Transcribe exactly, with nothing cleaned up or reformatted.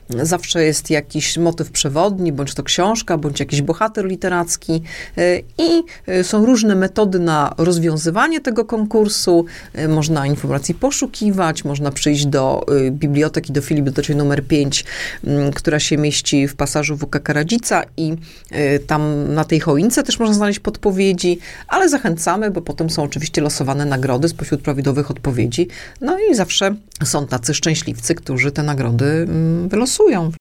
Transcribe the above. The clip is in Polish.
zawsze jest jakiś motyw przewodni, bądź to książka, bądź jakiś bohater literacki i są różne metody na rozwiązywanie tego konkursu. Można informacji poszukiwać, można przyjść do biblioteki, do filii bibliotecznej numer pięć, która się mieści w pasażu W K Karadžica i tam na tej choince też można znaleźć podpowiedzi, ale zachęcamy, bo potem są oczywiście losowane nagrody spośród prawidłowych odpowiedzi. No i zawsze są tacy szczęśliwcy, którzy te nagrody wylosują.